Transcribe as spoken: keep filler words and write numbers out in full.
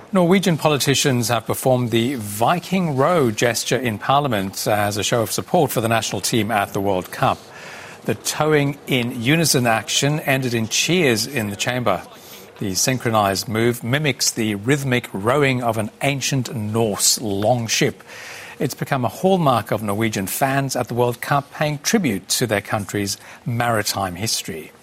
Norwegian politicians have performed the Viking row gesture in Parliament as a show of support for the national team at the World Cup. The towing in unison action ended in cheers in the chamber. The synchronised move mimics the rhythmic rowing of an ancient Norse longship. It's become a hallmark of Norwegian fans at the World Cup, paying tribute to their country's maritime history.